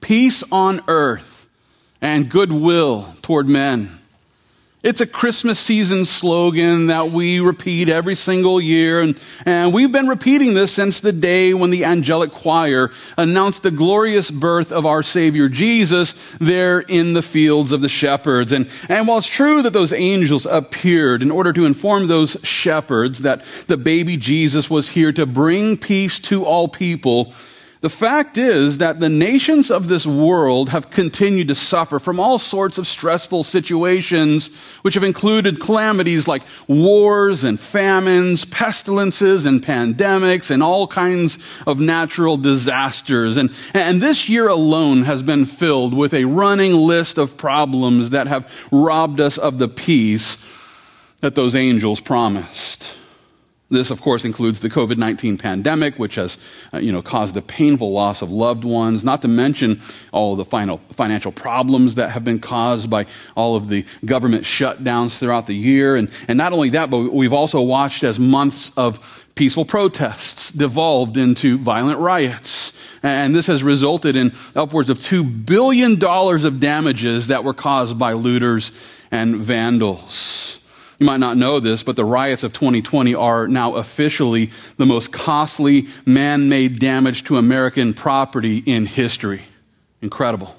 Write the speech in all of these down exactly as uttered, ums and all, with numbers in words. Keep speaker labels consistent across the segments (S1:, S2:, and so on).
S1: peace on earth and goodwill toward men. It's a Christmas season slogan that we repeat every single year, and, and we've been repeating this since the day when the angelic choir announced the glorious birth of our Savior Jesus there in the fields of the shepherds. And, and while it's true that those angels appeared in order to inform those shepherds that the baby Jesus was here to bring peace to all people, the fact is that the nations of this world have continued to suffer from all sorts of stressful situations, which have included calamities like wars and famines, pestilences and pandemics, and all kinds of natural disasters. And, and this year alone has been filled with a running list of problems that have robbed us of the peace that those angels promised. This, of course, includes the covid nineteen pandemic, which has, uh, you know, caused the painful loss of loved ones, not to mention all of the final financial problems that have been caused by all of the government shutdowns throughout the year. And, and not only that, but we've also watched as months of peaceful protests devolved into violent riots. And this has resulted in upwards of two billion dollars of damages that were caused by looters and vandals. You might not know this, but the riots of twenty twenty are now officially the most costly man-made damage to American property in history. Incredible.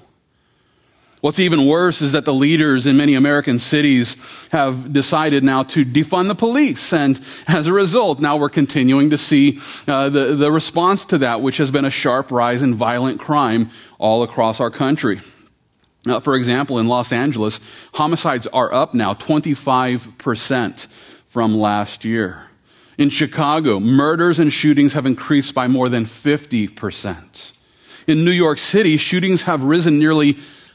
S1: What's even worse is that the leaders in many American cities have decided now to defund the police. And as a result, now we're continuing to see uh, the, the response to that, which has been a sharp rise in violent crime all across our country. Uh, for example, in Los Angeles, homicides are up now twenty-five percent from last year. In Chicago, murders and shootings have increased by more than fifty percent. In New York City, shootings have risen nearly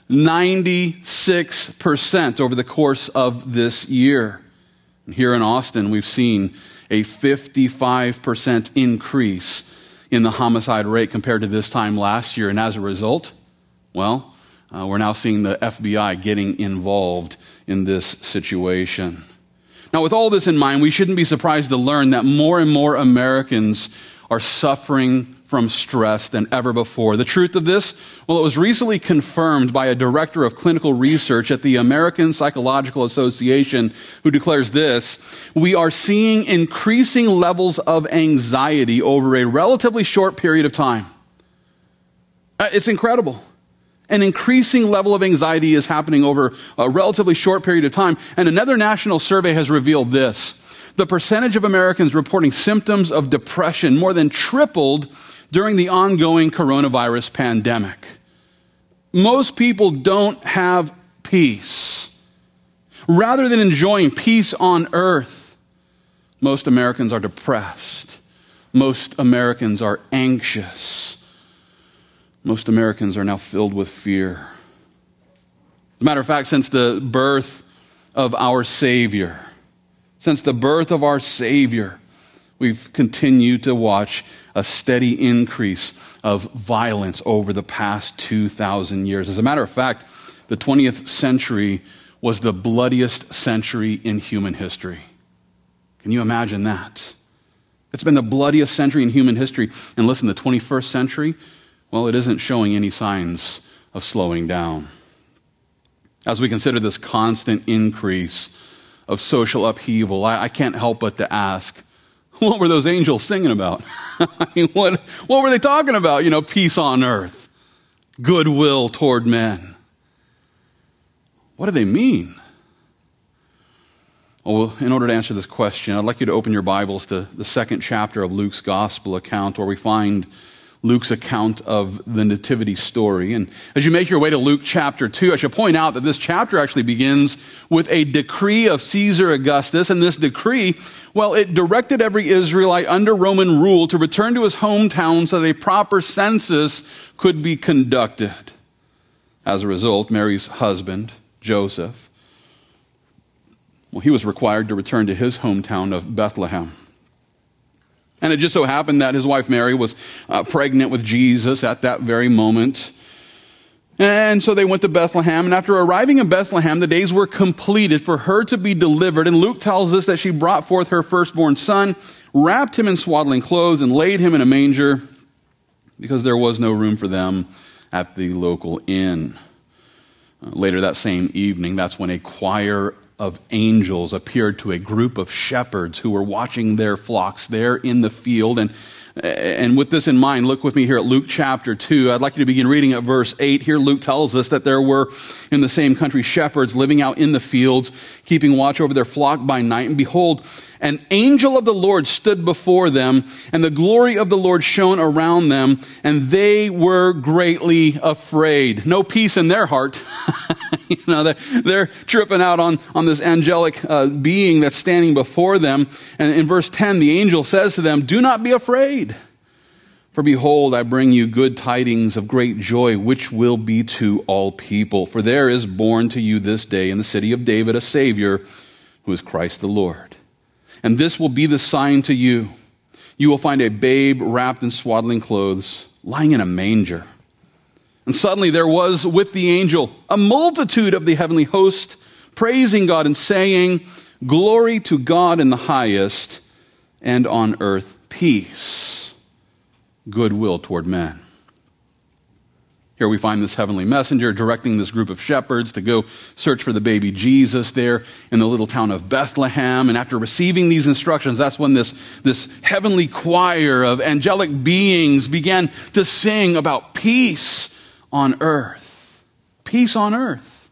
S1: ninety-six percent over the course of this year. And here in Austin, we've seen a fifty-five percent increase in the homicide rate compared to this time last year. And as a result, well, Uh, we're now seeing the F B I getting involved in this situation. Now, with all this in mind, we shouldn't be surprised to learn that more and more Americans are suffering from stress than ever before. The truth of this? Well, it was recently confirmed by a director of clinical research at the American Psychological Association who declares this: we are seeing increasing levels of anxiety over a relatively short period of time. Uh, it's incredible. An increasing level of anxiety is happening over a relatively short period of time. And another national survey has revealed this: the percentage of Americans reporting symptoms of depression more than tripled during the ongoing coronavirus pandemic. Most people don't have peace. Rather than enjoying peace on earth, most Americans are depressed. Most Americans are anxious. Most Americans are now filled with fear. As a matter of fact, since the birth of our Savior, since the birth of our Savior, we've continued to watch a steady increase of violence over the past two thousand years. As a matter of fact, the twentieth century was the bloodiest century in human history. Can you imagine that? It's been the bloodiest century in human history. And listen, the twenty-first century, well, it isn't showing any signs of slowing down. As we consider this constant increase of social upheaval, I, I can't help but to ask, what were those angels singing about? I mean, what, what were they talking about? You know, peace on earth, goodwill toward men. What do they mean? Well, in order to answer this question, I'd like you to open your Bibles to the second chapter of Luke's gospel account, where we find Luke's account of the nativity story. And as you make your way to Luke chapter two, I should point out that this chapter actually begins with a decree of Caesar Augustus. And this decree, well, it directed every Israelite under Roman rule to return to his hometown so that a proper census could be conducted. As a result, Mary's husband, Joseph, well, he was required to return to his hometown of Bethlehem. And it just so happened that his wife Mary was uh, pregnant with Jesus at that very moment. And so they went to Bethlehem. And after arriving in Bethlehem, the days were completed for her to be delivered. And Luke tells us that she brought forth her firstborn son, wrapped him in swaddling clothes, and laid him in a manger because there was no room for them at the local inn. Uh, later that same evening, that's when a choir of angels appeared to a group of shepherds who were watching their flocks there in the field. And And with this in mind, look with me here at Luke chapter two. I'd like you to begin reading at verse eight. Here Luke tells us that there were in the same country shepherds living out in the fields, keeping watch over their flock by night. And behold, an angel of the Lord stood before them, and the glory of the Lord shone around them, and they were greatly afraid. No peace in their heart. you know, they're, they're tripping out on, on this angelic uh, being that's standing before them. And in verse ten, the angel says to them, "Do not be afraid. For behold, I bring you good tidings of great joy, which will be to all people. For there is born to you this day in the city of David a Savior, who is Christ the Lord. And this will be the sign to you. You will find a babe wrapped in swaddling clothes, lying in a manger." And suddenly there was with the angel a multitude of the heavenly host, praising God and saying, "Glory to God in the highest, and on earth peace, goodwill toward men." Here we find this heavenly messenger directing this group of shepherds to go search for the baby Jesus there in the little town of Bethlehem. And after receiving these instructions, that's when this, this heavenly choir of angelic beings began to sing about peace on earth. Peace on earth.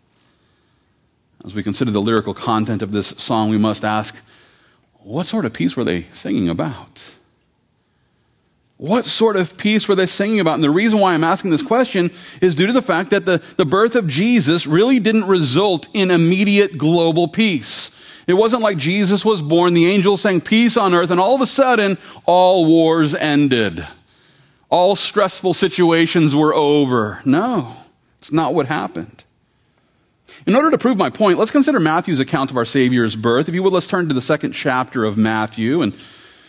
S1: As we consider the lyrical content of this song, we must ask, what sort of peace were they singing about? What sort of peace were they singing about? And the reason why I'm asking this question is due to the fact that the, the birth of Jesus really didn't result in immediate global peace. It wasn't like Jesus was born, the angels sang peace on earth, and all of a sudden, all wars ended. All stressful situations were over. No, it's not what happened. In order to prove my point, let's consider Matthew's account of our Savior's birth. If you would, let's turn to the second chapter of Matthew. And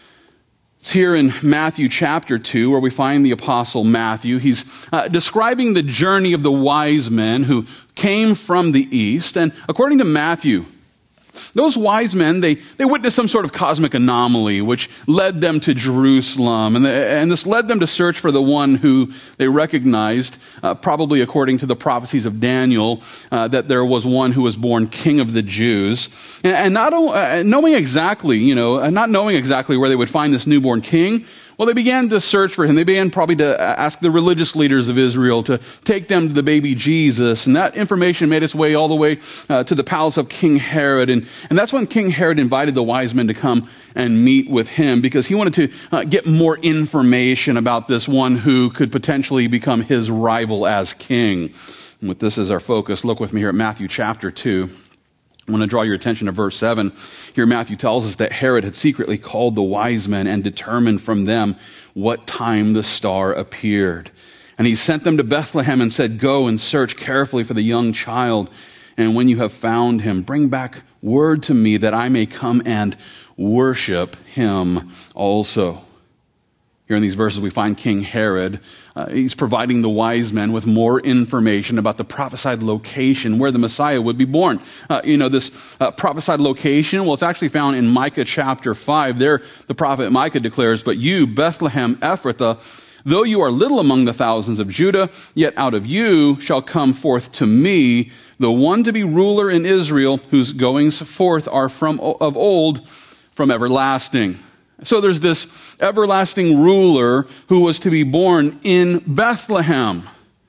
S1: it's here in Matthew chapter two where we find the apostle Matthew. He's uh, describing the journey of the wise men who came from the east. And according to Matthew, those wise men, they, they witnessed some sort of cosmic anomaly which led them to Jerusalem. And, the, and this led them to search for the one who they recognized, uh, probably according to the prophecies of Daniel, uh, that there was one who was born King of the Jews. And, and not uh, knowing exactly, you know, not knowing exactly where they would find this newborn king, well, they began to search for him. They began probably to ask the religious leaders of Israel to take them to the baby Jesus. And that information made its way all the way uh, to the palace of King Herod. And, and that's when King Herod invited the wise men to come and meet with him because he wanted to uh, get more information about this one who could potentially become his rival as king. And with this as our focus, look with me here at Matthew chapter two. I want to draw your attention to verse seven. Here Matthew tells us that Herod had secretly called the wise men and determined from them what time the star appeared. And he sent them to Bethlehem and said, "Go and search carefully for the young child. And when you have found him, bring back word to me that I may come and worship him also." Here in these verses we find King Herod. Uh, he's providing the wise men with more information about the prophesied location where the Messiah would be born. Uh, you know, this uh, prophesied location, well, it's actually found in Micah chapter five. There, the prophet Micah declares, "But you, Bethlehem Ephrathah, though you are little among the thousands of Judah, yet out of you shall come forth to me the one to be ruler in Israel, whose goings forth are from of old, from everlasting." So there's this everlasting ruler who was to be born in Bethlehem.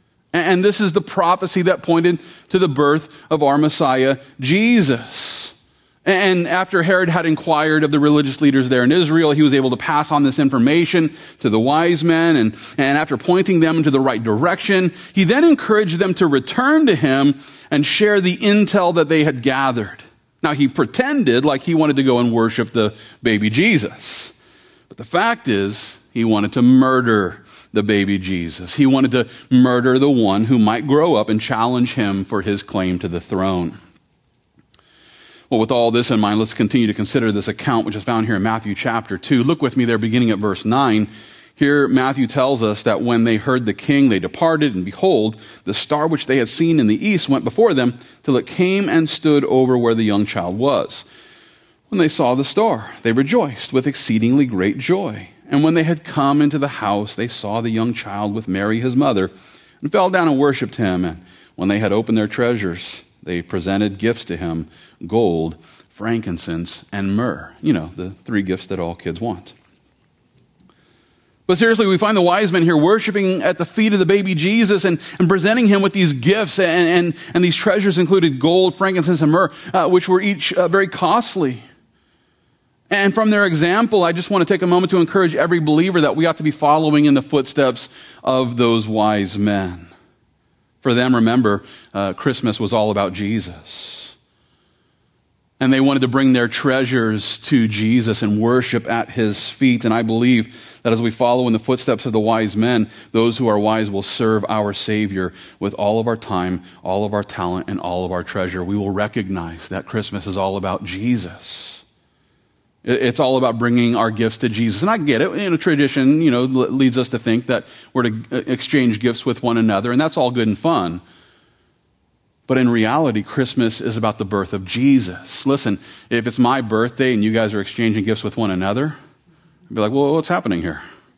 S1: And this is the prophecy that pointed to the birth of our Messiah, Jesus. And after Herod had inquired of the religious leaders there in Israel, he was able to pass on this information to the wise men. And, and after pointing them into the right direction, he then encouraged them to return to him and share the intel that they had gathered. Now, he pretended like he wanted to go and worship the baby Jesus. But the fact is, he wanted to murder the baby Jesus. He wanted to murder the one who might grow up and challenge him for his claim to the throne. Well, with all this in mind, let's continue to consider this account, which is found here in Matthew chapter two. Look with me there, beginning at verse nine. Here, Matthew tells us that when they heard the king, they departed, and behold, the star which they had seen in the east went before them till it came and stood over where the young child was. When they saw the star, they rejoiced with exceedingly great joy. And when they had come into the house, they saw the young child with Mary his mother, and fell down and worshipped him. And when they had opened their treasures, they presented gifts to him, gold, frankincense, and myrrh. You know, the three gifts that all kids want. But seriously, we find the wise men here worshiping at the feet of the baby Jesus and, and presenting him with these gifts. And, and, and these treasures included gold, frankincense, and myrrh, uh, which were each uh, very costly. And from their example, I just want to take a moment to encourage every believer that we ought to be following in the footsteps of those wise men. For them, remember, uh, Christmas was all about Jesus. And they wanted to bring their treasures to Jesus and worship at his feet. And I believe that as we follow in the footsteps of the wise men, those who are wise will serve our Savior with all of our time, all of our talent, and all of our treasure. We will recognize that Christmas is all about Jesus. It's all about bringing our gifts to Jesus. And I get it. You know, tradition, you know, leads us to think that we're to exchange gifts with one another, and that's all good and fun. But in reality, Christmas is about the birth of Jesus. Listen, if it's my birthday and you guys are exchanging gifts with one another, I'd be like, well, what's happening here?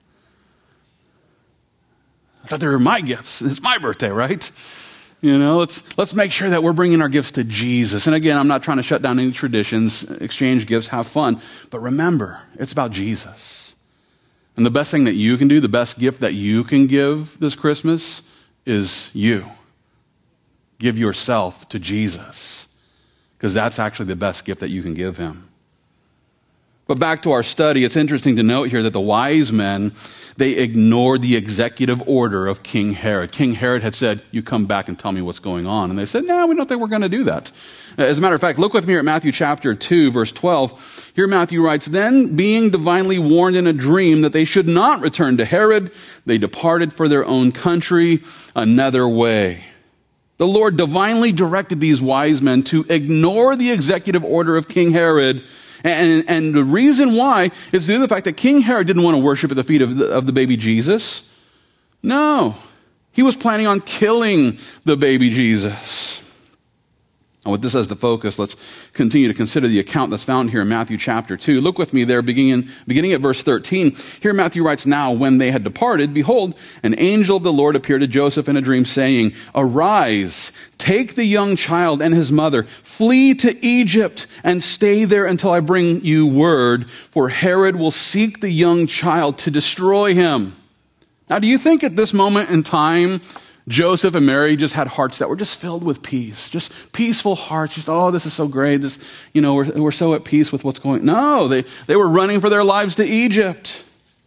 S1: I thought they were my gifts. It's my birthday, right? You know, let's let's make sure that we're bringing our gifts to Jesus. And again, I'm not trying to shut down any traditions. Exchange gifts, have fun. But remember, it's about Jesus. And the best thing that you can do, the best gift that you can give this Christmas is you. Give yourself to Jesus, because that's actually the best gift that you can give him. But back to our study, it's interesting to note here that the wise men, they ignored the executive order of King Herod. King Herod had said, you come back and tell me what's going on. And they said, no, we don't think we're going to do that. As a matter of fact, look with me here at Matthew chapter two, verse twelve. Here Matthew writes, then being divinely warned in a dream that they should not return to Herod, they departed for their own country another way. The Lord divinely directed these wise men to ignore the executive order of King Herod. And, and the reason why is due to the fact that King Herod didn't want to worship at the feet of the, of the baby Jesus. No, he was planning on killing the baby Jesus. And with this as the focus, let's continue to consider the account that's found here in Matthew chapter two. Look with me there, beginning, beginning at verse thirteen. Here Matthew writes, now when they had departed, behold, an angel of the Lord appeared to Joseph in a dream, saying, arise, take the young child and his mother, flee to Egypt, and stay there until I bring you word, for Herod will seek the young child to destroy him. Now, do you think at this moment in time, Joseph and Mary just had hearts that were just filled with peace, just peaceful hearts. Just, oh, this is so great. This, you know, we're, we're so at peace with what's going on. No, they, they were running for their lives to Egypt.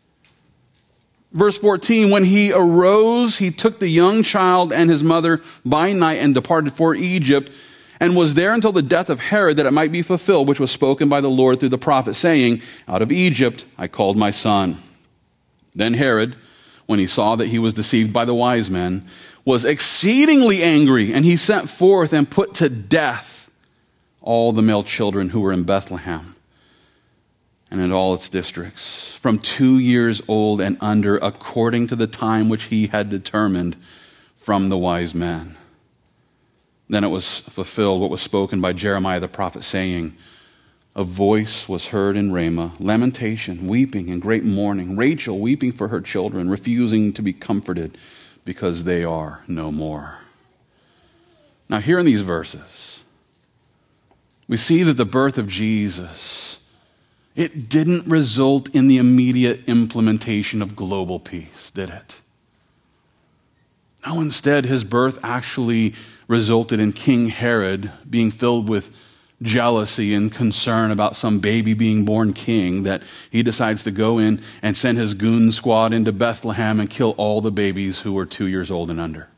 S1: Verse fourteen, when he arose, he took the young child and his mother by night and departed for Egypt, and was there until the death of Herod, that it might be fulfilled, which was spoken by the Lord through the prophet, saying, out of Egypt I called my son. Then Herod, when he saw that he was deceived by the wise men, was exceedingly angry, and he sent forth and put to death all the male children who were in Bethlehem and in all its districts, from two years old and under, according to the time which he had determined from the wise men. Then it was fulfilled what was spoken by Jeremiah the prophet, saying, a voice was heard in Ramah, lamentation, weeping, and great mourning, Rachel weeping for her children, refusing to be comforted, because they are no more. Now here in these verses, we see that the birth of Jesus, it didn't result in the immediate implementation of global peace, did it? No, instead, his birth actually resulted in King Herod being filled with jealousy and concern about some baby being born king, that he decides to go in and send his goon squad into Bethlehem and kill all the babies who were two years old and under.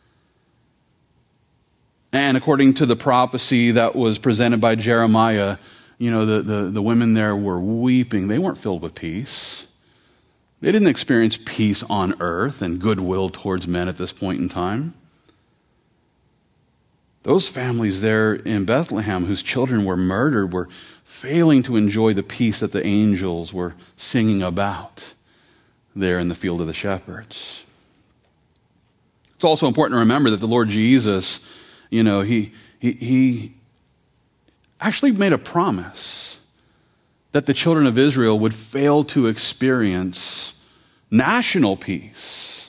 S1: And according to the prophecy that was presented by Jeremiah, you know, the, the, the women there were weeping. They weren't filled with peace. They didn't experience peace on earth and goodwill towards men at this point in time. Those families there in Bethlehem whose children were murdered were failing to enjoy the peace that the angels were singing about there in the field of the shepherds. It's also important to remember that the Lord Jesus, you know, he, he, he actually made a promise that the children of Israel would fail to experience national peace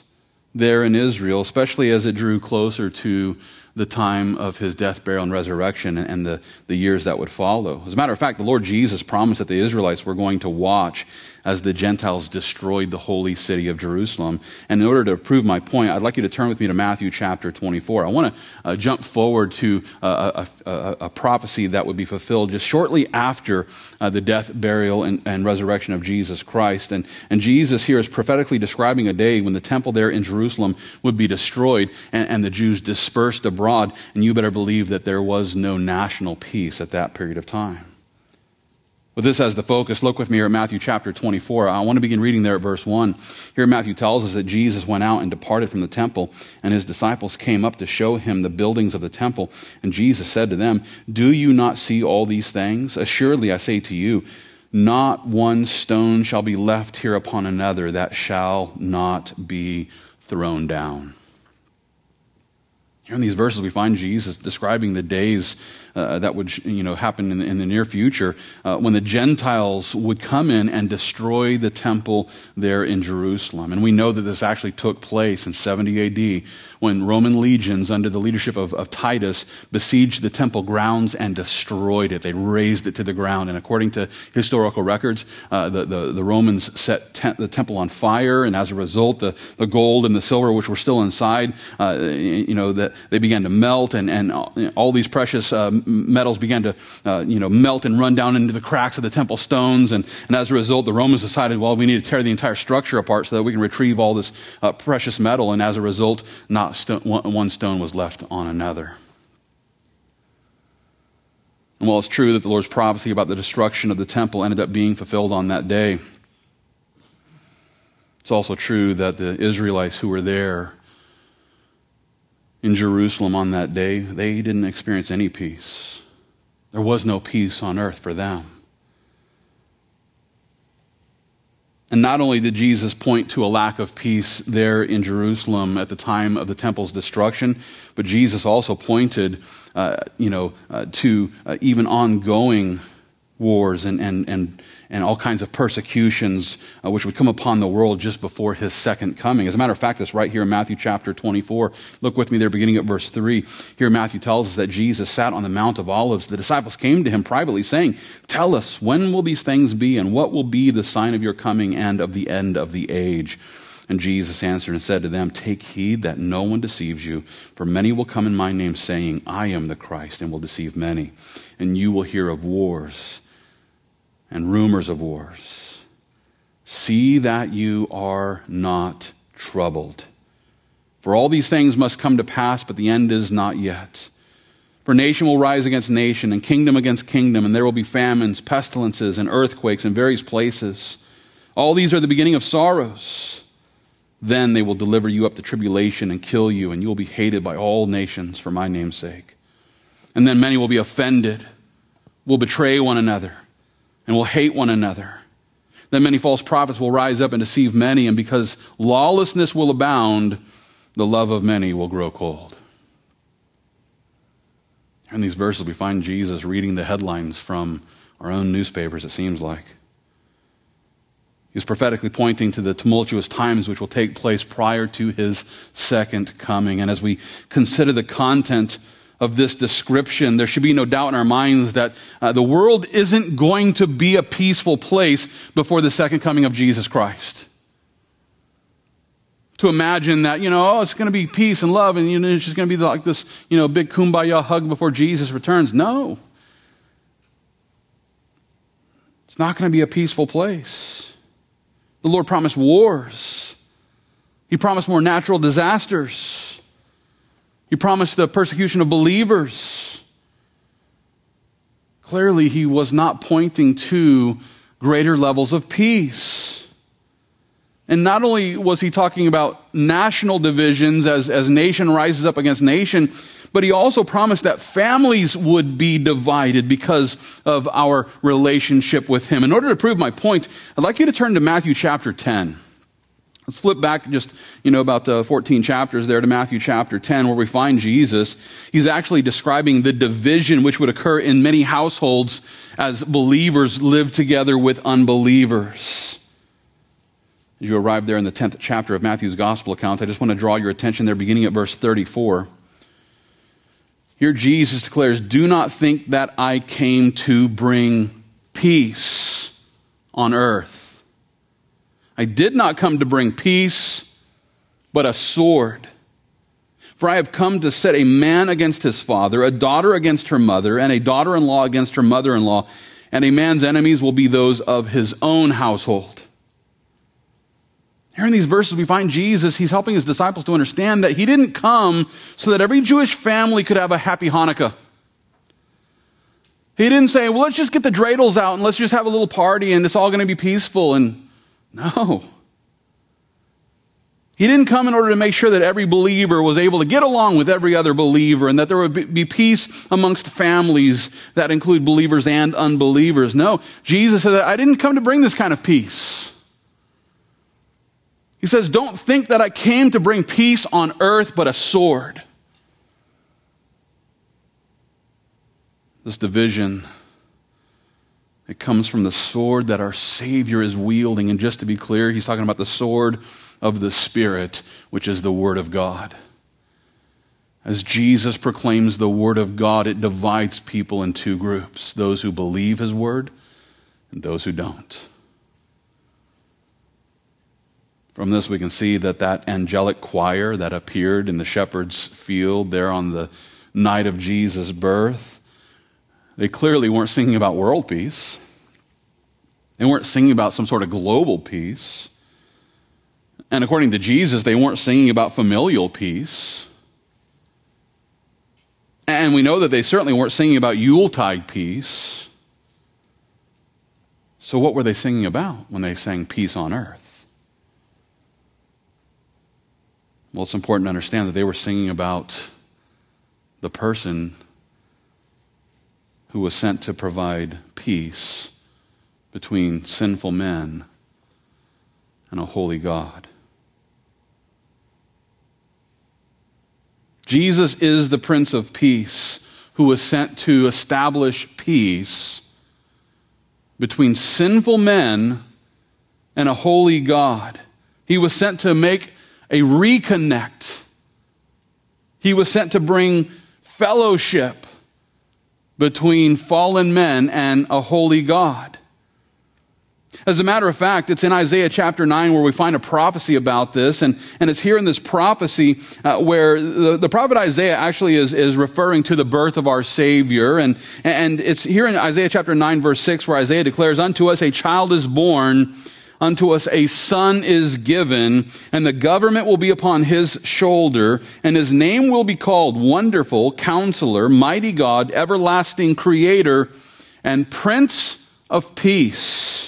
S1: there in Israel, especially as it drew closer to the time of his death, burial, and resurrection and, and the, the years that would follow. As a matter of fact, the Lord Jesus promised that the Israelites were going to watch as the Gentiles destroyed the holy city of Jerusalem. And in order to prove my point, I'd like you to turn with me to Matthew chapter twenty-four. I want to uh, jump forward to uh, a, a, a prophecy that would be fulfilled just shortly after uh, the death, burial, and, and resurrection of Jesus Christ. And, and Jesus here is prophetically describing a day when the temple there in Jerusalem would be destroyed and, and the Jews dispersed abroad. And you better believe that there was no national peace at that period of time. With this as the focus, look with me here at Matthew chapter twenty-four. I want to begin reading there at verse one. Here Matthew tells us that Jesus went out and departed from the temple, and his disciples came up to show him the buildings of the temple. And Jesus said to them, "Do you not see all these things? Assuredly I say to you, not one stone shall be left here upon another that shall not be thrown down." Here in these verses, we find Jesus describing the days uh, that would, you know, happen in the, in the near future uh, when the Gentiles would come in and destroy the temple there in Jerusalem. And we know that this actually took place in seventy A D when Roman legions under the leadership of, of Titus besieged the temple grounds and destroyed it. They razed it to the ground. And according to historical records, uh, the, the, the Romans set te- the temple on fire. And as a result, the, the gold and the silver, which were still inside, uh, you know, that they began to melt, and, and all these precious uh, metals began to, uh, you know, melt and run down into the cracks of the temple stones. And, and as a result, the Romans decided, well, we need to tear the entire structure apart so that we can retrieve all this uh, precious metal. And as a result, not st- one stone was left on another. And while it's true that the Lord's prophecy about the destruction of the temple ended up being fulfilled on that day, it's also true that the Israelites who were there in Jerusalem on that day, they didn't experience any peace. There was no peace on earth for them. And not only did Jesus point to a lack of peace there in Jerusalem at the time of the temple's destruction, but Jesus also pointed, uh, you know, uh, to uh, even ongoing wars and, and, and, and all kinds of persecutions uh, which would come upon the world just before his second coming. As a matter of fact, it's right here in Matthew chapter twenty-four. Look with me there beginning at verse three. Here Matthew tells us that Jesus sat on the Mount of Olives. The disciples came to him privately saying, "Tell us, when will these things be, and what will be the sign of your coming and of the end of the age?" And Jesus answered and said to them, "Take heed that no one deceives you, for many will come in my name saying, 'I am the Christ,' and will deceive many. And you will hear of wars and rumors of wars. See that you are not troubled. For all these things must come to pass, but the end is not yet. For nation will rise against nation, and kingdom against kingdom, and there will be famines, pestilences, and earthquakes in various places. All these are the beginning of sorrows. Then they will deliver you up to tribulation and kill you, and you will be hated by all nations for my name's sake. And then many will be offended, will betray one another, and will hate one another. Then many false prophets will rise up and deceive many, and because lawlessness will abound, the love of many will grow cold." In these verses, we find Jesus reading the headlines from our own newspapers, it seems like. He's prophetically pointing to the tumultuous times which will take place prior to his second coming. And as we consider the content of this description, there should be no doubt in our minds that uh, the world isn't going to be a peaceful place before the second coming of Jesus Christ. To imagine that, you know, oh, it's going to be peace and love, and you know, it's just going to be like this, you know, big kumbaya hug before Jesus returns. No. It's not going to be a peaceful place. The Lord promised wars. He promised more natural disasters. He promised the persecution of believers. Clearly, he was not pointing to greater levels of peace. And not only was he talking about national divisions as, as nation rises up against nation, but he also promised that families would be divided because of our relationship with him. In order to prove my point, I'd like you to turn to Matthew chapter ten. Let's flip back just, you know, about uh, fourteen chapters there to Matthew chapter ten, where we find Jesus. He's actually describing the division which would occur in many households as believers live together with unbelievers. As you arrive there in the tenth chapter of Matthew's gospel account, I just want to draw your attention there beginning at verse thirty-four. Here Jesus declares, "Do not think that I came to bring peace on earth. I did not come to bring peace, but a sword. For I have come to set a man against his father, a daughter against her mother, and a daughter-in-law against her mother-in-law, and a man's enemies will be those of his own household." Here in these verses we find Jesus, he's helping his disciples to understand that he didn't come so that every Jewish family could have a happy Hanukkah. He didn't say, well, let's just get the dreidels out and let's just have a little party and it's all going to be peaceful. And no. He didn't come in order to make sure that every believer was able to get along with every other believer and that there would be peace amongst families that include believers and unbelievers. No, Jesus said, I didn't come to bring this kind of peace. He says, don't think that I came to bring peace on earth, but a sword. This division, it comes from the sword that our Savior is wielding. And just to be clear, he's talking about the sword of the Spirit, which is the Word of God. As Jesus proclaims the Word of God, it divides people in two groups: those who believe His Word and those who don't. From this we can see that that angelic choir that appeared in the shepherd's field there on the night of Jesus' birth, they clearly weren't singing about world peace. They weren't singing about some sort of global peace. And according to Jesus, they weren't singing about familial peace. And we know that they certainly weren't singing about Yuletide peace. So what were they singing about when they sang peace on earth? Well, it's important to understand that they were singing about the person who was sent to provide peace between sinful men and a holy God. Jesus is the Prince of Peace who was sent to establish peace between sinful men and a holy God. He was sent to make a reconnect. He was sent to bring fellowship between fallen men and a holy God. As a matter of fact, it's in Isaiah chapter nine where we find a prophecy about this, and, and it's here in this prophecy uh, where the, the prophet Isaiah actually is, is referring to the birth of our Savior, and, and it's here in Isaiah chapter nine verse six where Isaiah declares, "Unto us a child is born, unto us a son is given, and the government will be upon his shoulder, and his name will be called Wonderful, Counselor, Mighty God, Everlasting Creator, and Prince of Peace."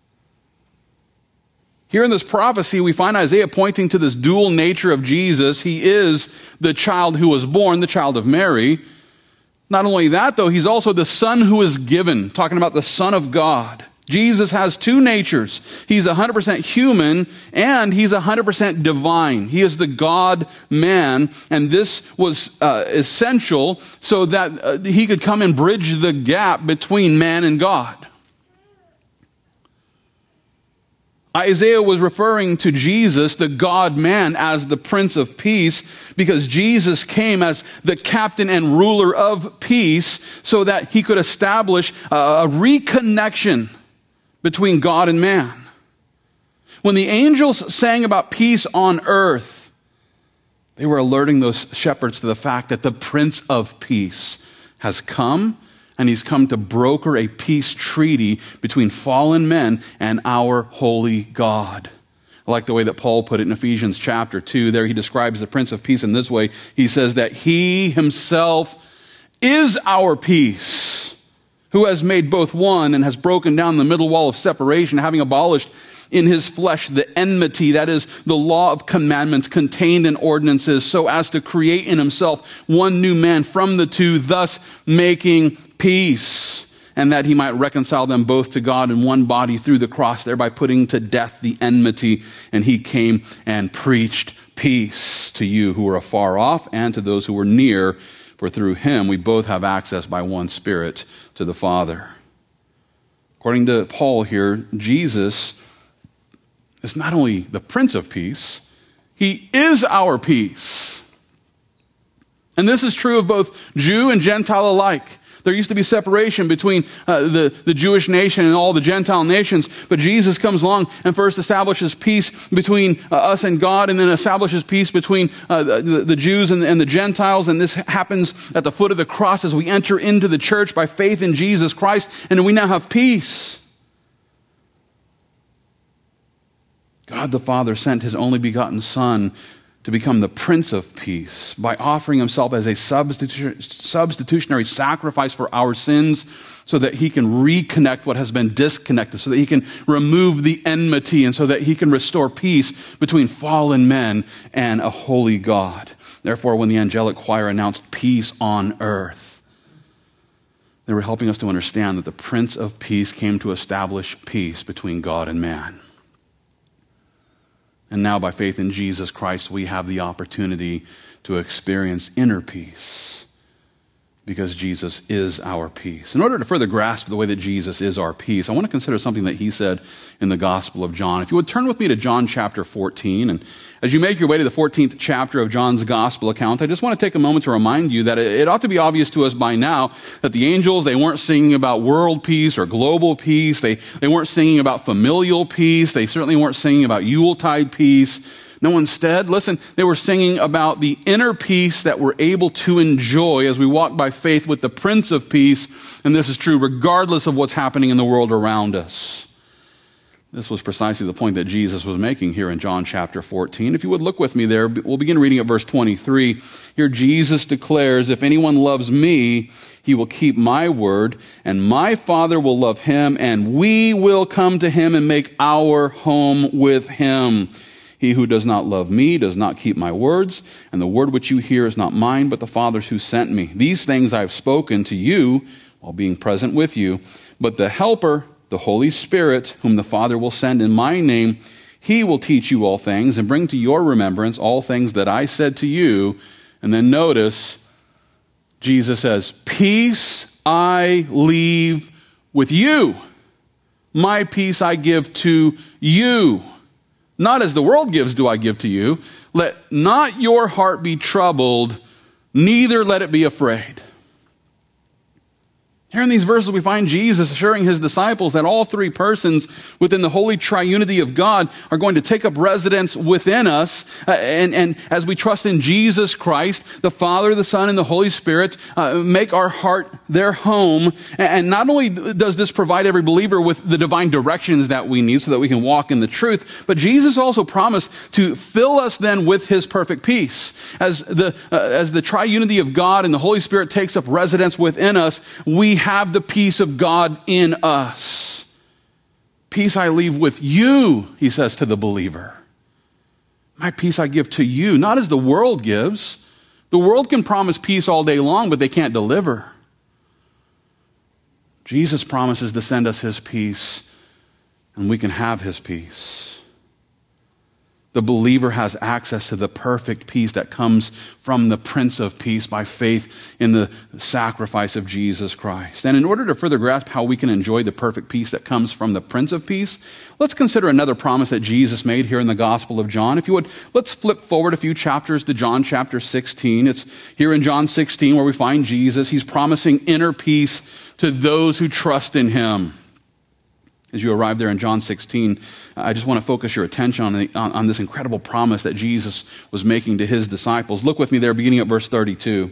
S1: Here in this prophecy, we find Isaiah pointing to this dual nature of Jesus. He is the child who was born, the child of Mary. Not only that, though, he's also the son who is given, talking about the Son of God. Jesus has two natures. He's one hundred percent human and he's one hundred percent divine. He is the God-man, and this was uh, essential so that uh, he could come and bridge the gap between man and God. Isaiah was referring to Jesus, the God-man, as the Prince of Peace because Jesus came as the captain and ruler of peace so that he could establish a reconnection between God and man. When the angels sang about peace on earth, they were alerting those shepherds to the fact that the Prince of Peace has come, and he's come to broker a peace treaty between fallen men and our holy God. I like the way that Paul put it in Ephesians chapter two. There he describes the Prince of Peace in this way. He says that he himself is our peace, who has made both one and has broken down the middle wall of separation, having abolished in his flesh the enmity, that is, the law of commandments contained in ordinances, so as to create in himself one new man from the two, thus making peace, and that he might reconcile them both to God in one body through the cross, thereby putting to death the enmity. And he came and preached peace to you who are afar off and to those who are near, for through him we both have access by one Spirit to the Father. According to Paul here, Jesus is not only the Prince of Peace, he is our peace. And this is true of both Jew and Gentile alike. There used to be separation between uh, the, the Jewish nation and all the Gentile nations, but Jesus comes along and first establishes peace between uh, us and God, and then establishes peace between uh, the, the Jews and, and the Gentiles, and this happens at the foot of the cross as we enter into the church by faith in Jesus Christ, and we now have peace. God the Father sent his only begotten Son to become the Prince of Peace by offering himself as a substitu- substitutionary sacrifice for our sins so that he can reconnect what has been disconnected, so that he can remove the enmity, and so that he can restore peace between fallen men and a holy God. Therefore, when the angelic choir announced peace on earth, they were helping us to understand that the Prince of Peace came to establish peace between God and man. And now, by faith in Jesus Christ, we have the opportunity to experience inner peace because Jesus is our peace. In order to further grasp the way that Jesus is our peace, I want to consider something that he said in the Gospel of John. If you would turn with me to John chapter fourteen, and as you make your way to the fourteenth chapter of John's Gospel account, I just want to take a moment to remind you that it ought to be obvious to us by now that the angels, they weren't singing about world peace or global peace. They, they weren't singing about familial peace. They certainly weren't singing about Yuletide peace. No, instead, listen, they were singing about the inner peace that we're able to enjoy as we walk by faith with the Prince of Peace, and this is true regardless of what's happening in the world around us. This was precisely the point that Jesus was making here in John chapter fourteen. If you would look with me there, we'll begin reading at verse twenty-three. Here Jesus declares, "If anyone loves me, he will keep my word, and my Father will love him, and we will come to him and make our home with him. He who does not love me does not keep my words, and the word which you hear is not mine, but the Father's who sent me. These things I have spoken to you while being present with you. But the Helper, the Holy Spirit, whom the Father will send in my name, he will teach you all things and bring to your remembrance all things that I said to you." And then notice, Jesus says, "Peace I leave with you. My peace I give to you. Not as the world gives do I give to you. Let not your heart be troubled, neither let it be afraid." Here in these verses we find Jesus assuring his disciples that all three persons within the holy triunity of God are going to take up residence within us. Uh, and, and as we trust in Jesus Christ, the Father, the Son, and the Holy Spirit uh, make our heart their home. And not only does this provide every believer with the divine directions that we need so that we can walk in the truth, but Jesus also promised to fill us then with his perfect peace. As the, uh, as the triunity of God and the Holy Spirit takes up residence within us, we have the peace of God in us. "Peace I leave with you," he says to the believer. "My peace I give to you," not as the world gives. The world can promise peace all day long, but they can't deliver. Jesus promises to send us his peace, and we can have his peace. The believer has access to the perfect peace that comes from the Prince of Peace by faith in the sacrifice of Jesus Christ. And in order to further grasp how we can enjoy the perfect peace that comes from the Prince of Peace, let's consider another promise that Jesus made here in the Gospel of John. If you would, let's flip forward a few chapters to John chapter sixteen. It's here in John sixteen where we find Jesus. He's promising inner peace to those who trust in him. As you arrive there in John sixteen, I just want to focus your attention on, the, on, on this incredible promise that Jesus was making to his disciples. Look with me there, beginning at verse thirty-two.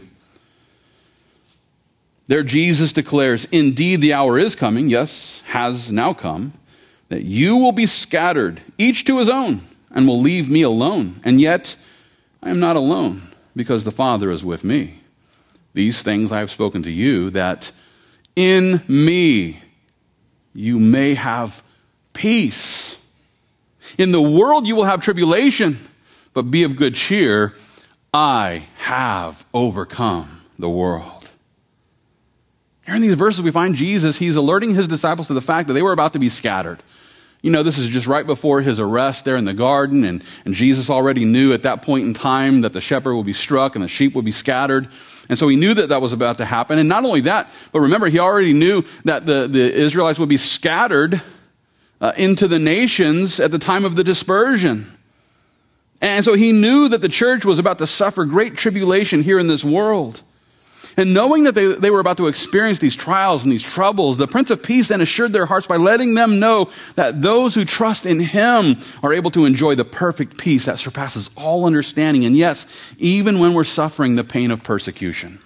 S1: There Jesus declares, "Indeed the hour is coming," yes, has now come, "that you will be scattered, each to his own, and will leave me alone. And yet I am not alone, because the Father is with me. These things I have spoken to you, that in me you may have peace. In the world you will have tribulation, but be of good cheer. I have overcome the world." Here in these verses we find Jesus, he's alerting his disciples to the fact that they were about to be scattered. You know, this is just right before his arrest there in the garden, and, and Jesus already knew at that point in time that the shepherd would be struck and the sheep would be scattered. And so he knew that that was about to happen. And not only that, but remember, he already knew that the, the Israelites would be scattered uh, into the nations at the time of the dispersion. And so he knew that the church was about to suffer great tribulation here in this world. And knowing that they, they were about to experience these trials and these troubles, the Prince of Peace then assured their hearts by letting them know that those who trust in him are able to enjoy the perfect peace that surpasses all understanding. And yes, even when we're suffering the pain of persecution.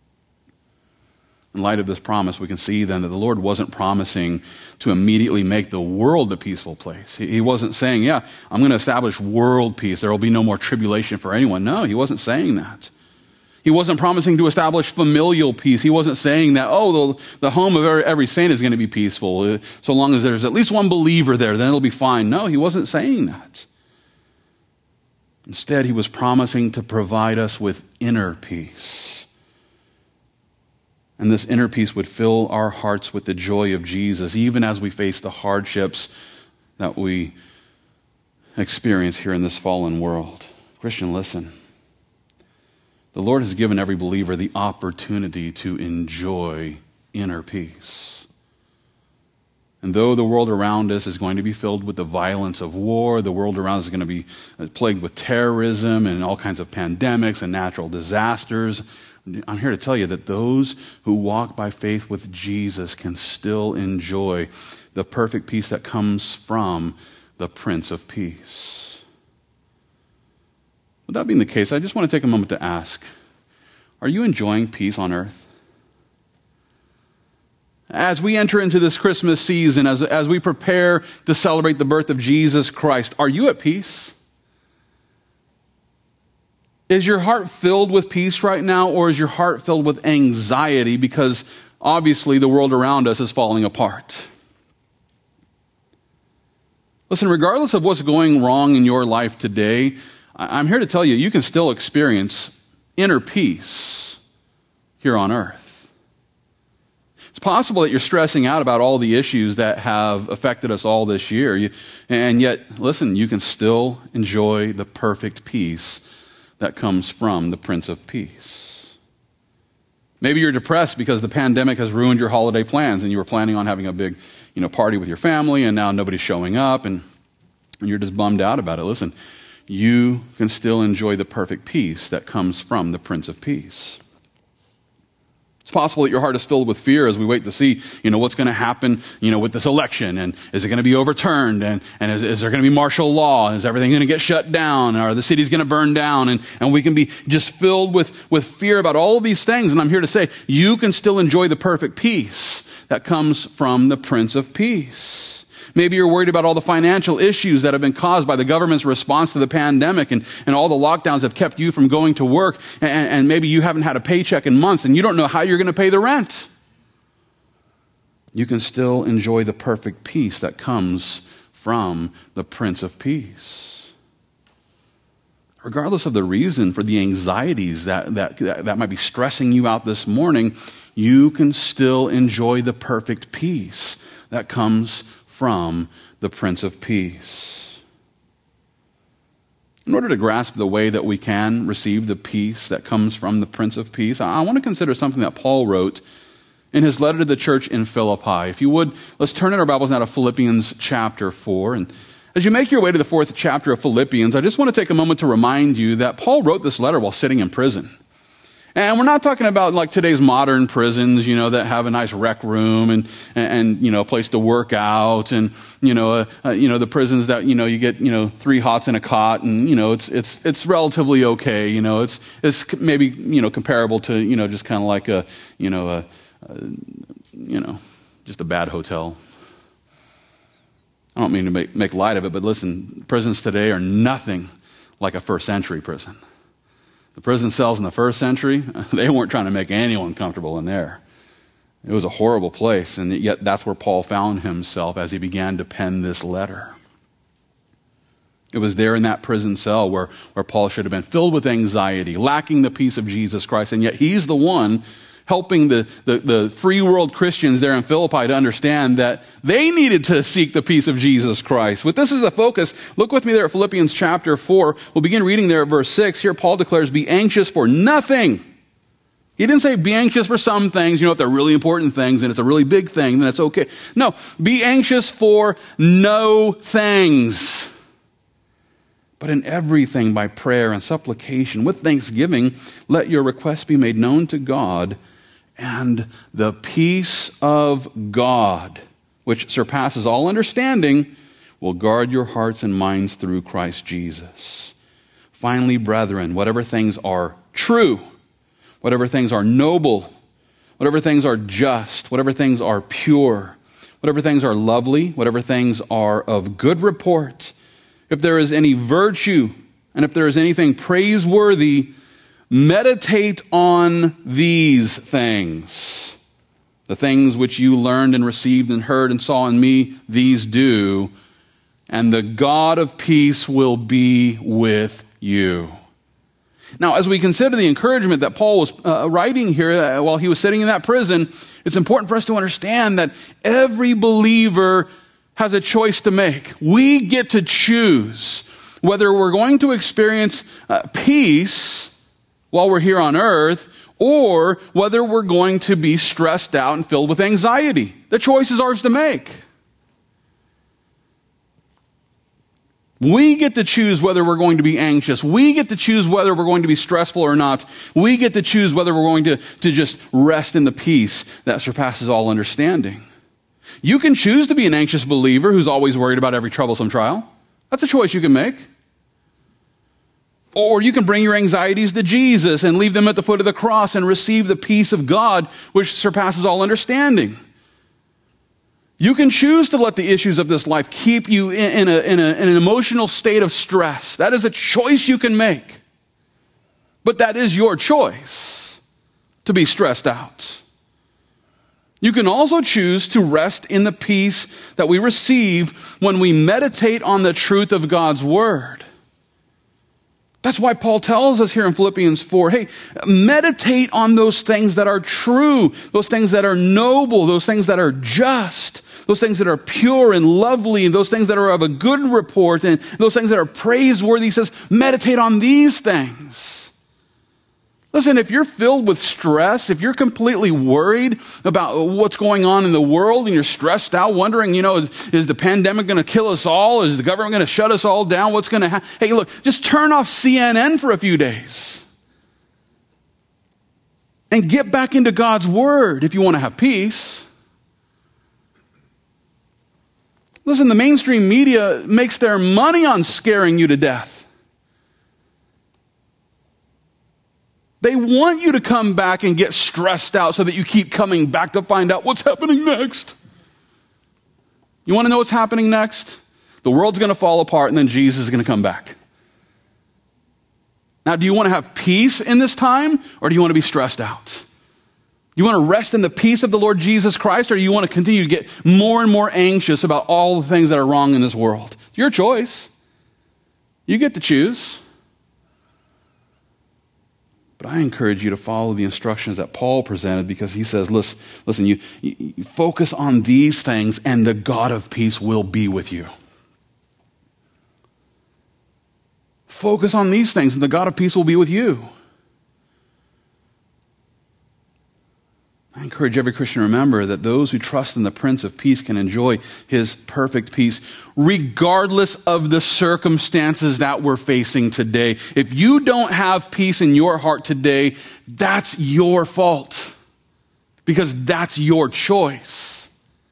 S1: In light of this promise, we can see then that the Lord wasn't promising to immediately make the world a peaceful place. He wasn't saying, yeah, I'm going to establish world peace. There will be no more tribulation for anyone. No, he wasn't saying that. He wasn't promising to establish familial peace. He wasn't saying that, oh, the, the home of every, every saint is going to be peaceful. So long as there's at least one believer there, then it'll be fine. No, he wasn't saying that. Instead, he was promising to provide us with inner peace. And this inner peace would fill our hearts with the joy of Jesus, even as we face the hardships that we experience here in this fallen world. Christian, listen. The Lord has given every believer the opportunity to enjoy inner peace. And though the world around us is going to be filled with the violence of war, the world around us is going to be plagued with terrorism and all kinds of pandemics and natural disasters, I'm here to tell you that those who walk by faith with Jesus can still enjoy the perfect peace that comes from the Prince of Peace. With that being the case, I just want to take a moment to ask, are you enjoying peace on earth? As we enter into this Christmas season, as, as we prepare to celebrate the birth of Jesus Christ, are you at peace? Is your heart filled with peace right now, or is your heart filled with anxiety because obviously the world around us is falling apart? Listen, regardless of what's going wrong in your life today, I'm here to tell you, you can still experience inner peace here on earth. It's possible that you're stressing out about all the issues that have affected us all this year. You, and yet, listen, you can still enjoy the perfect peace that comes from the Prince of Peace. Maybe you're depressed because the pandemic has ruined your holiday plans and you were planning on having a big, you know, party with your family and now nobody's showing up and, and you're just bummed out about it. Listen, you can still enjoy the perfect peace that comes from the Prince of Peace. It's possible that your heart is filled with fear as we wait to see, you know, what's going to happen, you know, with this election, and is it going to be overturned, and, and is, is there going to be martial law, and is everything going to get shut down, or the city's going to burn down, and, and we can be just filled with, with fear about all of these things. And I'm here to say, you can still enjoy the perfect peace that comes from the Prince of Peace. Maybe you're worried about all the financial issues that have been caused by the government's response to the pandemic, and, and all the lockdowns have kept you from going to work, and, and maybe you haven't had a paycheck in months and you don't know how you're going to pay the rent. You can still enjoy the perfect peace that comes from the Prince of Peace. Regardless of the reason for the anxieties that, that, that, that might be stressing you out this morning, you can still enjoy the perfect peace that comes from the Prince of Peace. In order to grasp the way that we can receive the peace that comes from the Prince of Peace, I want to consider something that Paul wrote in his letter to the church in Philippi. If you would, let's turn in our Bibles now to Philippians chapter four. And as you make your way to the fourth chapter of Philippians, I just want to take a moment to remind you that Paul wrote this letter while sitting in prison. And we're not talking about like today's modern prisons, you know, that have a nice rec room and, and, and you know, a place to work out, and, you know, uh, uh, you know, the prisons that, you know, you get, you know, three hots in a cot, and, you know, it's, it's, it's relatively okay. You know, it's, it's maybe, you know, comparable to, you know, just kind of like a, you know, a, a, you know, just a bad hotel. I don't mean to make, make light of it, but listen, prisons today are nothing like a first century prison. The prison cells in the first century, they weren't trying to make anyone comfortable in there. It was a horrible place, and yet that's where Paul found himself as he began to pen this letter. It was there in that prison cell where, where Paul should have been filled with anxiety, lacking the peace of Jesus Christ, and yet he's the one helping the, the, the free world Christians there in Philippi to understand that they needed to seek the peace of Jesus Christ. With this as a focus, look with me there at Philippians chapter four. We'll begin reading there at verse six. Here Paul declares, "Be anxious for nothing, He didn't say be anxious for some things, you know, if they're really important things and it's a really big thing, then it's okay. No, be anxious for no things. But in everything by prayer and supplication with thanksgiving, let your requests be made known to God, and the peace of God, which surpasses all understanding, will guard your hearts and minds through Christ Jesus. Finally, brethren, whatever things are true, whatever things are noble, whatever things are just, whatever things are pure, whatever things are lovely, whatever things are of good report, if there is any virtue, and if there is anything praiseworthy, meditate on these things. The things which you learned and received and heard and saw in me, these do, and the God of peace will be with you. Now, as we consider the encouragement that Paul was uh, writing here uh, while he was sitting in that prison, it's important for us to understand that every believer has a choice to make. We get to choose whether we're going to experience uh, peace while we're here on earth, or whether we're going to be stressed out and filled with anxiety. The choice is ours to make. We get to choose whether we're going to be anxious. We get to choose whether we're going to be stressful or not. We get to choose whether we're going to, to just rest in the peace that surpasses all understanding. You can choose to be an anxious believer who's always worried about every troublesome trial. That's a choice you can make. Or you can bring your anxieties to Jesus and leave them at the foot of the cross and receive the peace of God which surpasses all understanding. You can choose to let the issues of this life keep you in, in, a, in, a, in an emotional state of stress. That is a choice you can make. But that is your choice, to be stressed out. You can also choose to rest in the peace that we receive when we meditate on the truth of God's word. That's why Paul tells us here in Philippians four, hey, meditate on those things that are true, those things that are noble, those things that are just, those things that are pure and lovely, and those things that are of a good report, and those things that are praiseworthy. He says, meditate on these things. Listen, if you're filled with stress, if you're completely worried about what's going on in the world and you're stressed out, wondering, you know, is, is the pandemic going to kill us all? Is the government going to shut us all down? What's going to happen? Hey, look, just turn off C N N for a few days and get back into God's word if you want to have peace. Listen, the mainstream media makes their money on scaring you to death. They want you to come back and get stressed out so that you keep coming back to find out what's happening next. You want to know what's happening next? The world's going to fall apart and then Jesus is going to come back. Now, do you want to have peace in this time, or do you want to be stressed out? Do you want to rest in the peace of the Lord Jesus Christ, or do you want to continue to get more and more anxious about all the things that are wrong in this world? It's your choice. You get to choose. But I encourage you to follow the instructions that Paul presented, because he says, listen, listen you, you focus on these things and the God of peace will be with you. Focus on these things and the God of peace will be with you. I encourage every Christian to remember that those who trust in the Prince of Peace can enjoy his perfect peace regardless of the circumstances that we're facing today. If you don't have peace in your heart today, that's your fault, because that's your choice.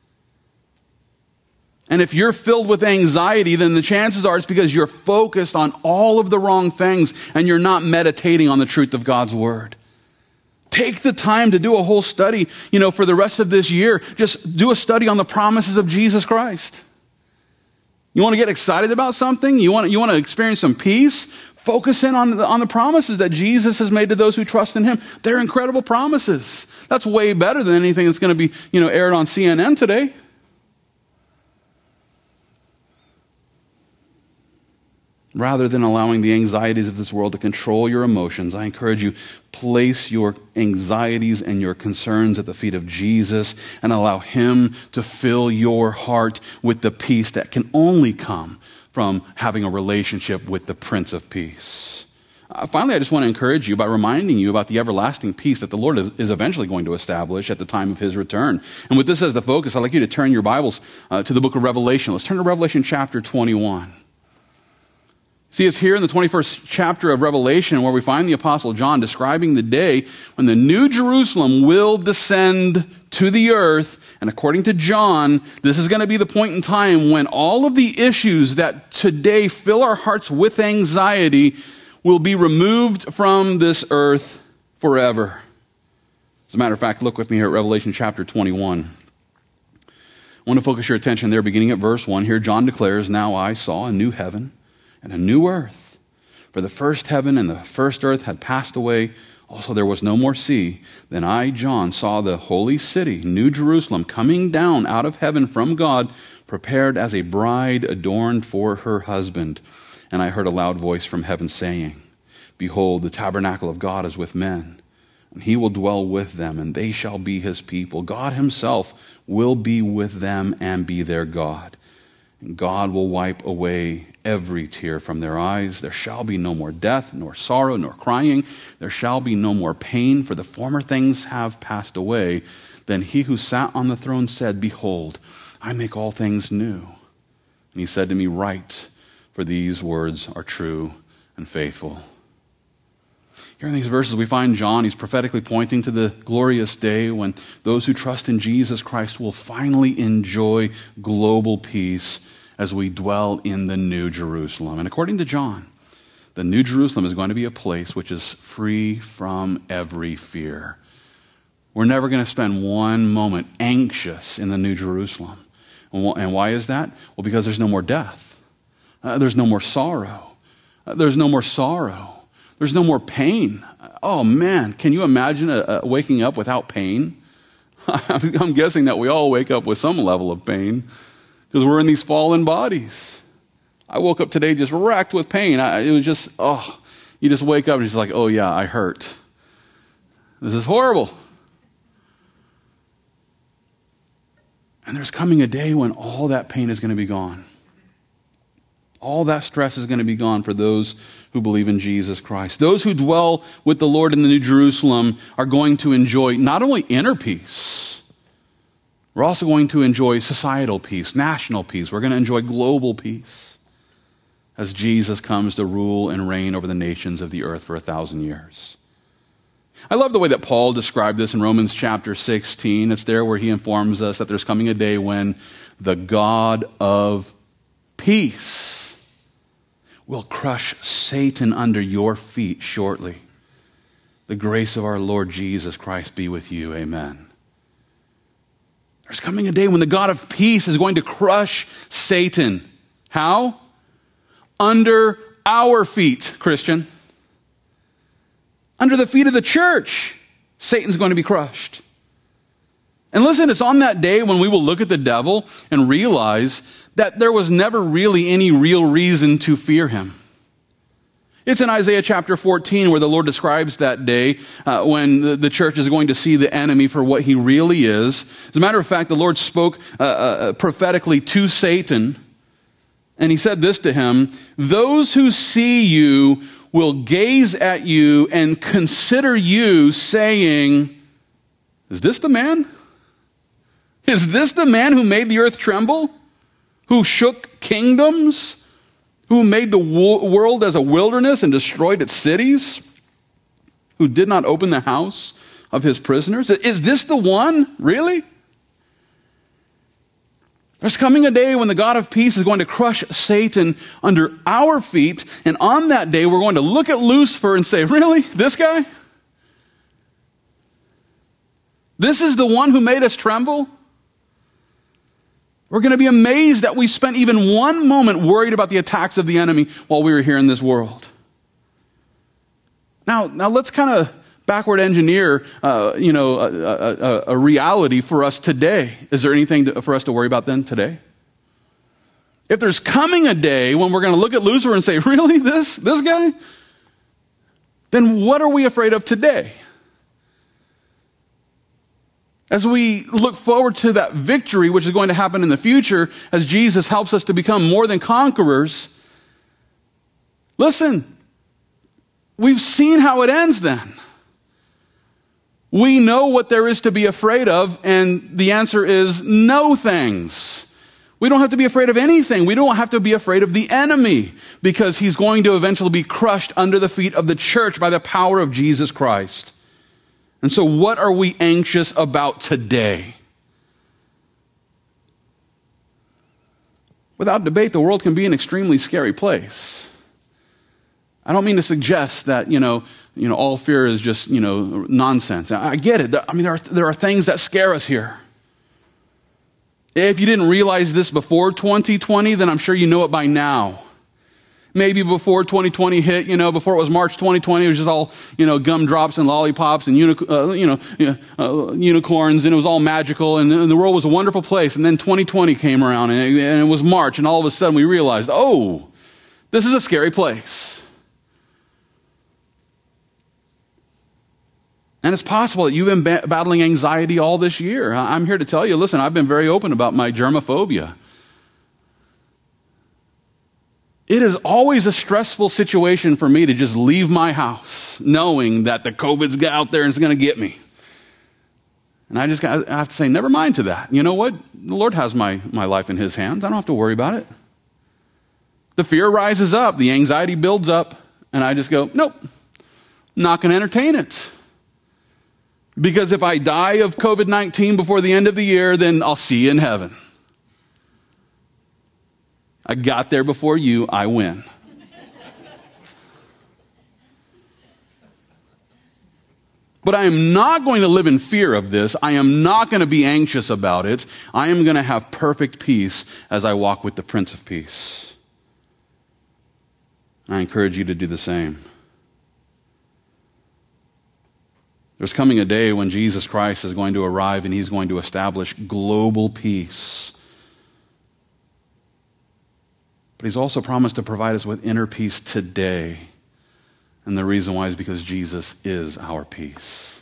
S1: And if you're filled with anxiety, then the chances are it's because you're focused on all of the wrong things and you're not meditating on the truth of God's word. Take the time to do a whole study, you know, for the rest of this year. Just do a study on the promises of Jesus Christ. You want to get excited about something? You want, you want to experience some peace? Focus in on the, on the promises that Jesus has made to those who trust in him. They're incredible promises. That's way better than anything that's going to be, you know, aired on C N N today. Rather than allowing the anxieties of this world to control your emotions, I encourage you, place your anxieties and your concerns at the feet of Jesus and allow him to fill your heart with the peace that can only come from having a relationship with the Prince of Peace. Uh, finally, I just want to encourage you by reminding you about the everlasting peace that the Lord is, is eventually going to establish at the time of his return. And with this as the focus, I'd like you to turn your Bibles uh, to the book of Revelation. Let's turn to Revelation chapter twenty-one. See, it's here in the twenty-first chapter of Revelation where we find the Apostle John describing the day when the new Jerusalem will descend to the earth. And according to John, this is going to be the point in time when all of the issues that today fill our hearts with anxiety will be removed from this earth forever. As a matter of fact, look with me here at Revelation chapter twenty-one. I want to focus your attention there beginning at verse one. Here John declares, "Now I saw a new heaven and a new earth. For the first heaven and the first earth had passed away. Also there was no more sea. Then I, John, saw the holy city, New Jerusalem, coming down out of heaven from God, prepared as a bride adorned for her husband. And I heard a loud voice from heaven saying, Behold, the tabernacle of God is with men, and he will dwell with them, and they shall be his people. God himself will be with them and be their God. And God will wipe away every tear from their eyes. There shall be no more death, nor sorrow, nor crying. There shall be no more pain, for the former things have passed away. Then he who sat on the throne said, Behold, I make all things new. And he said to me, Write, for these words are true and faithful." Here in these verses we find John, he's prophetically pointing to the glorious day when those who trust in Jesus Christ will finally enjoy global peace as we dwell in the New Jerusalem. And according to John, the New Jerusalem is going to be a place which is free from every fear. We're never going to spend one moment anxious in the New Jerusalem. And why is that? Well, because there's no more death. Uh, there's no more sorrow. Uh, there's no more sorrow. There's no more pain. Oh man, can you imagine a, a waking up without pain? I'm guessing that we all wake up with some level of pain because we're in these fallen bodies. I woke up today just racked with pain. I, it was just, oh, you just wake up and it's like, oh yeah, I hurt. This is horrible. And there's coming a day when all that pain is going to be gone. All that stress is going to be gone for those who believe in Jesus Christ. Those who dwell with the Lord in the New Jerusalem are going to enjoy not only inner peace, we're also going to enjoy societal peace, national peace. We're going to enjoy global peace as Jesus comes to rule and reign over the nations of the earth for a thousand years. I love the way that Paul described this in Romans chapter sixteen. It's there where he informs us that there's coming a day when the God of peace will crush Satan under your feet shortly. The grace of our Lord Jesus Christ be with you. Amen. There's coming a day when the God of peace is going to crush Satan. How? Under our feet, Christian. Under the feet of the church, Satan's going to be crushed. And listen, it's on that day when we will look at the devil and realize that there was never really any real reason to fear him. It's in Isaiah chapter fourteen where the Lord describes that day uh, when the, the church is going to see the enemy for what he really is. As a matter of fact, the Lord spoke uh, uh, prophetically to Satan, and he said this to him, "Those who see you will gaze at you and consider you, saying, is this the man? Is this the man who made the earth tremble? Who shook kingdoms? Who made the wo- world as a wilderness and destroyed its cities? Who did not open the house of his prisoners?" Is this the one? Really? There's coming a day when the God of peace is going to crush Satan under our feet. And on that day, we're going to look at Lucifer and say, really? This guy? This is the one who made us tremble? We're going to be amazed that we spent even one moment worried about the attacks of the enemy while we were here in this world. Now, now let's kind of backward engineer, uh, you know, a, a, a reality for us today. Is there anything to, for us to worry about then today? If there's coming a day when we're going to look at Lucifer and say, really, this, this guy? Then what are we afraid of today? As we look forward to that victory, which is going to happen in the future, as Jesus helps us to become more than conquerors, listen, we've seen how it ends then. We know what there is to be afraid of, and the answer is no things. We don't have to be afraid of anything. We don't have to be afraid of the enemy, because he's going to eventually be crushed under the feet of the church by the power of Jesus Christ. And so what are we anxious about today? Without debate, the world can be an extremely scary place. I don't mean to suggest that, you know, you know, all fear is just, you know, nonsense. I get it. I mean, there are, there are things that scare us here. If you didn't realize this before twenty twenty, then I'm sure you know it by now. Maybe before twenty twenty hit, you know, before it was March twenty twenty, it was just all, you know, gumdrops and lollipops and, uni- uh, you know, uh, unicorns, and it was all magical, and, and the world was a wonderful place. And then twenty twenty came around, and it, and it was March, and all of a sudden we realized, oh, this is a scary place. And it's possible that you've been ba- battling anxiety all this year. I'm here to tell you, listen, I've been very open about my germophobia. It is always a stressful situation for me to just leave my house knowing that the COVID's out there and it's going to get me. And I just got, I have to say, never mind to that. You know what? The Lord has my, my life in his hands. I don't have to worry about it. The fear rises up. The anxiety builds up. And I just go, nope, not going to entertain it. Because if I die of covid nineteen before the end of the year, then I'll see you in heaven. I got there before you, I win. But I am not going to live in fear of this. I am not going to be anxious about it. I am going to have perfect peace as I walk with the Prince of Peace. I encourage you to do the same. There's coming a day when Jesus Christ is going to arrive and he's going to establish global peace. But he's also promised to provide us with inner peace today. And the reason why is because Jesus is our peace.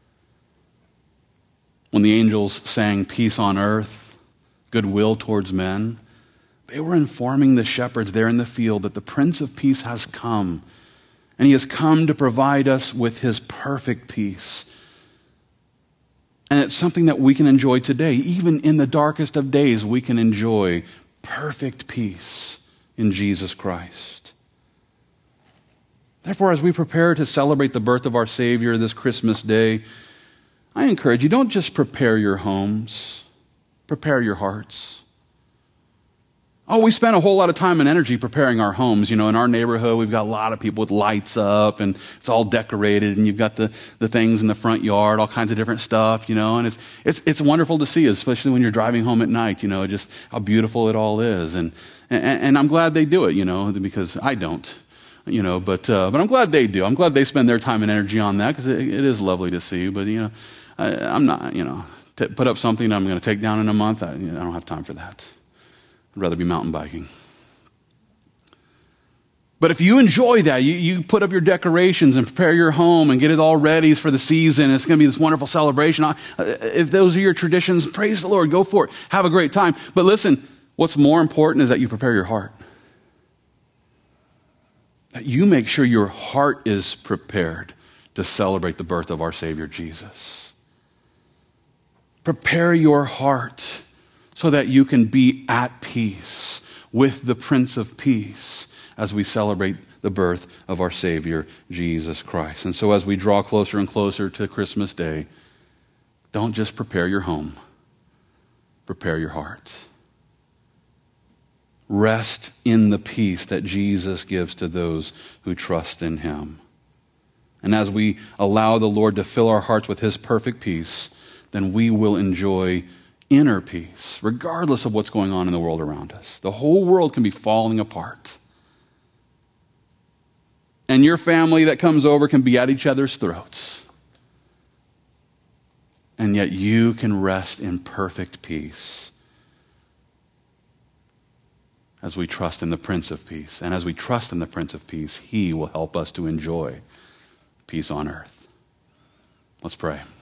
S1: When the angels sang peace on earth, goodwill towards men, they were informing the shepherds there in the field that the Prince of Peace has come. And he has come to provide us with his perfect peace. And it's something that we can enjoy today. Even in the darkest of days, we can enjoy perfect peace in Jesus Christ. Therefore, as we prepare to celebrate the birth of our Savior this Christmas day, I encourage you, don't just prepare your homes, prepare your hearts. Oh, we spend a whole lot of time and energy preparing our homes. You know, in our neighborhood, we've got a lot of people with lights up, and it's all decorated, and you've got the, the things in the front yard, all kinds of different stuff, you know, and it's, it's, it's wonderful to see, especially when you're driving home at night, you know, just how beautiful it all is. And, and, and I'm glad they do it, you know, because I don't, you know, but, uh, but I'm glad they do. I'm glad they spend their time and energy on that, because it, it is lovely to see, but, you know, I, I'm not, you know, to put up something I'm going to take down in a month. I, you know, I don't have time for that. I'd rather be mountain biking. But if you enjoy that, you, you put up your decorations and prepare your home and get it all ready for the season. It's going to be this wonderful celebration. If those are your traditions, praise the Lord. Go for it. Have a great time. But listen, what's more important is that you prepare your heart. That you make sure your heart is prepared to celebrate the birth of our Savior Jesus. Prepare your heart so that you can be at peace with the Prince of Peace as we celebrate the birth of our Savior, Jesus Christ. And so as we draw closer and closer to Christmas Day, don't just prepare your home, prepare your heart. Rest in the peace that Jesus gives to those who trust in him. And as we allow the Lord to fill our hearts with his perfect peace, then we will enjoy inner peace, regardless of what's going on in the world around us. The whole world can be falling apart. And your family that comes over can be at each other's throats. And yet you can rest in perfect peace as we trust in the Prince of Peace. And as we trust in the Prince of Peace, he will help us to enjoy peace on earth. Let's pray.